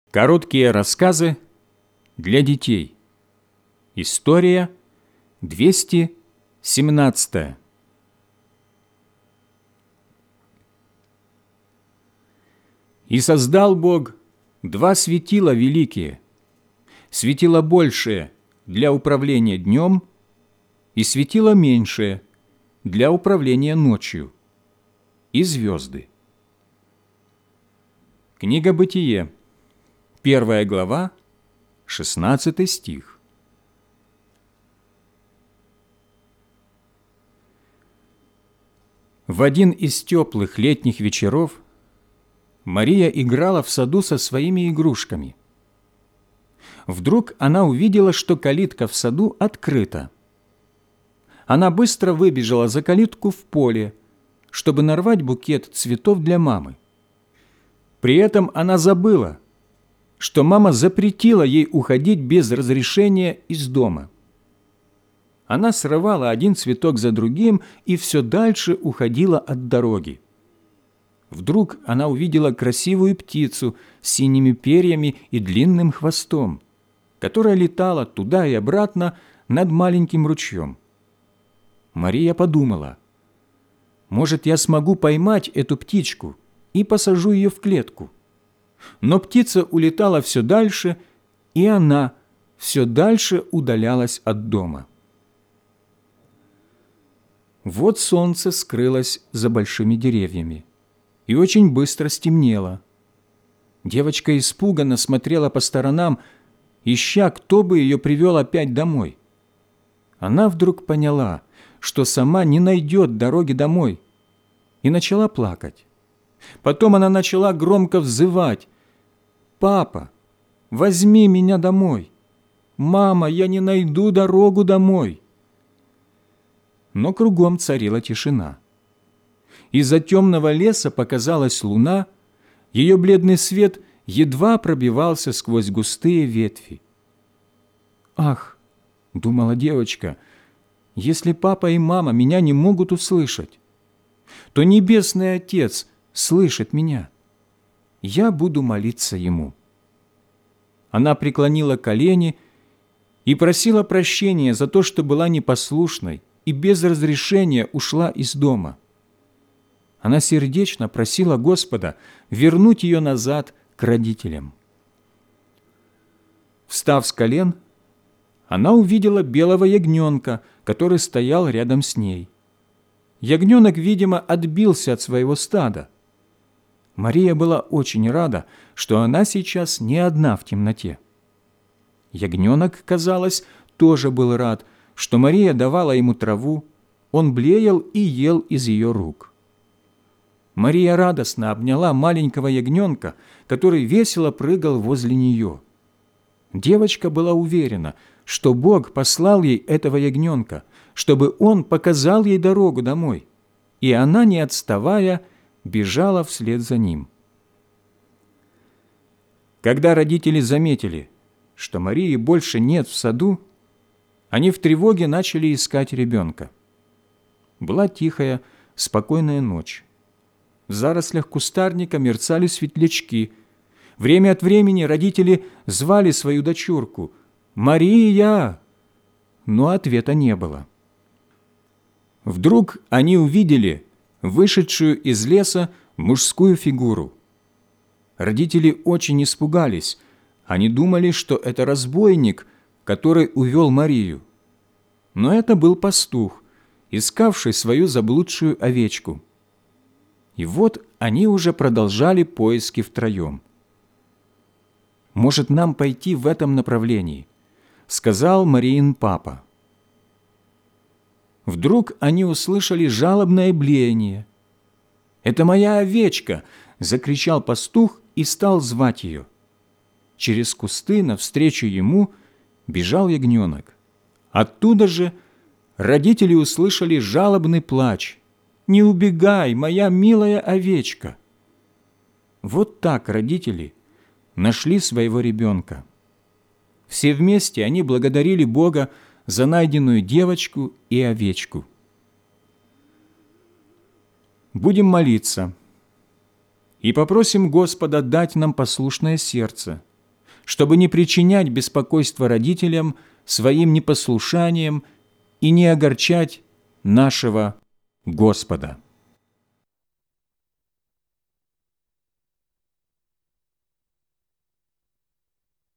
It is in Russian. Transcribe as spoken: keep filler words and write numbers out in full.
Короткие рассказы для детей. История двести семнадцатая. «И создал Бог два светила великие, светило большее для управления днем и светило меньшее для управления ночью, и звезды». Книга Бытие, первая глава, шестнадцатый стих. В один из теплых летних вечеров Мария играла в саду со своими игрушками. Вдруг она увидела, что калитка в саду открыта. Она быстро выбежала за калитку в поле, чтобы нарвать букет цветов для мамы. При этом она забыла, что мама запретила ей уходить без разрешения из дома. Она срывала один цветок за другим и все дальше уходила от дороги. Вдруг она увидела красивую птицу с синими перьями и длинным хвостом, которая летала туда и обратно над маленьким ручьем. Мария подумала: «Может, я смогу поймать эту птичку и посажу ее в клетку». Но птица улетала все дальше, и она все дальше удалялась от дома. Вот солнце скрылось за большими деревьями, и очень быстро стемнело. Девочка испуганно смотрела по сторонам, ища, кто бы ее привел опять домой. Она вдруг поняла, что сама не найдет дороги домой, и начала плакать. Потом она начала громко взывать: «Папа, возьми меня домой! Мама, я не найду дорогу домой!» Но кругом царила тишина. Из-за темного леса показалась луна, ее бледный свет едва пробивался сквозь густые ветви. «Ах!» — думала девочка, — «если папа и мама меня не могут услышать, то Небесный Отец слышит меня. Я буду молиться Ему». Она преклонила колени и просила прощения за то, что была непослушной и без разрешения ушла из дома. Она сердечно просила Господа вернуть ее назад к родителям. Встав с колен, она увидела белого ягненка, который стоял рядом с ней. Ягненок, видимо, отбился от своего стада. Мария была очень рада, что она сейчас не одна в темноте. Ягненок, казалось, тоже был рад, что Мария давала ему траву, он блеял и ел из ее рук. Мария радостно обняла маленького ягненка, который весело прыгал возле нее. Девочка была уверена, что Бог послал ей этого ягненка, чтобы он показал ей дорогу домой, и она, не отставая, бежала вслед за ним. Когда родители заметили, что Марии больше нет в саду, они в тревоге начали искать ребенка. Была тихая, спокойная ночь. В зарослях кустарника мерцали светлячки. Время от времени родители звали свою дочурку: «Мария!», но ответа не было. Вдруг они увидели вышедшую из леса мужскую фигуру. Родители очень испугались. Они думали, что это разбойник, который увел Марию. Но это был пастух, искавший свою заблудшую овечку. И вот они уже продолжали поиски втроем. «Может, нам пойти в этом направлении?» — сказал Мариин папа. Вдруг они услышали жалобное блеяние. «Это моя овечка!» — закричал пастух и стал звать ее. Через кусты навстречу ему бежал ягненок. Оттуда же родители услышали жалобный плач: «Не убегай, моя милая овечка!» Вот так родители нашли своего ребенка. Все вместе они благодарили Бога за найденную девочку и овечку. Будем молиться и попросим Господа дать нам послушное сердце, чтобы не причинять беспокойства родителям своим непослушанием и не огорчать нашего Господа.